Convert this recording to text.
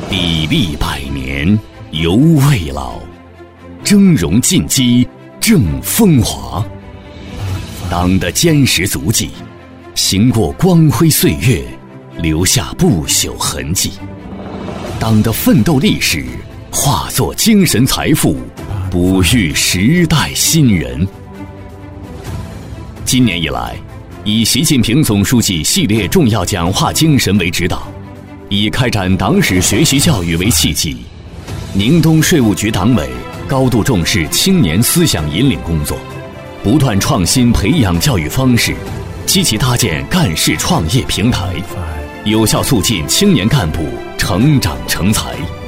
砥砺百年，犹未老；峥嵘进击，正风华。党的坚实足迹，行过光辉岁月，留下不朽痕迹。党的奋斗历史，化作精神财富，哺育时代新人。今年以来，以习近平总书记系列重要讲话精神为指导，以开展党史学习教育为契机，宁东税务局党委高度重视青年思想引领工作，不断创新培养教育方式，积极搭建干事创业平台，有效促进青年干部成长成才。